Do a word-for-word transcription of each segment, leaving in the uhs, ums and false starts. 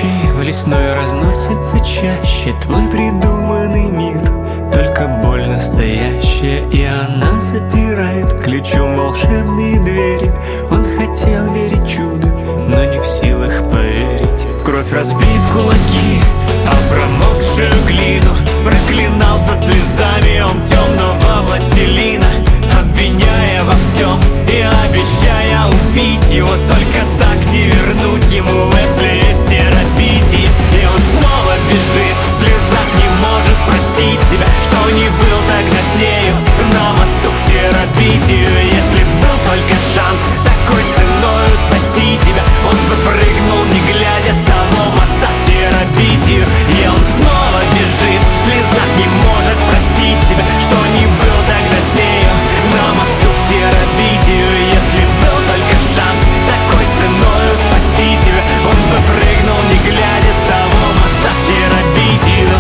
ручей в лесной разносится чаще твой придуманный мир. Только боль настоящая, и она запирает ключом волшебные двери. Он хотел верить чуду, но не в силах поверить. В кровь разбив кулаки, а промокшую глину проклинал со слезами он темного властелина, обвиняя во всем и обещая убить его. Только так не вернуть ему, если есть терапии. И он снова бежит, в слезах не может простить себя, что не был тогда с нею на мосту в терапию. Если был только шанс такой ценою спасти тебя, он бы прыгнул, не глядя, с того моста в терапию. И он снова бежит, в слезах не может простить себя, что не был тогда с нею на мосту в терапию. Если был только шанс такой ценою спасти тебя, он бы прыгнул, не глядя, с того моста в терапию.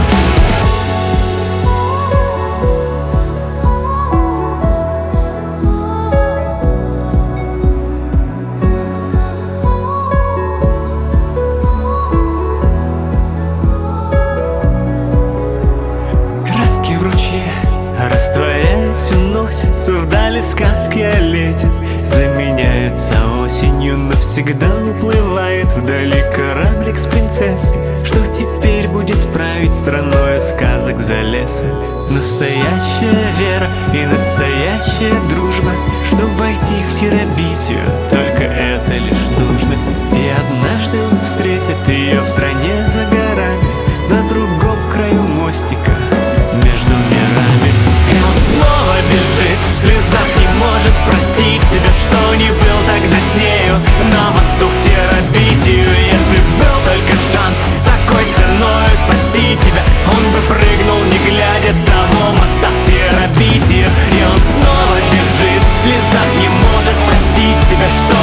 Краски в ручье, растворяясь, уносятся вдали сказки о лете. Заменяется осенью, навсегда уплывает вдали кораблик с принцессой. Что теперь будет справить страною сказок за лесом? Настоящая вера и настоящая дружба, чтоб войти в терабитию, только это лишь нужно. И однажды он встретит ее в стране за горами, на другом краю мостика между мирами. И он снова бежит, в слезах не может простить себя, что не был тогда с нею на мосту в терабитию. Если был только шанс такой ценою спасти тебя, он бы прыгнул, не глядя, с того моста в терабитию. И он снова бежит, в слезах не может простить себя, что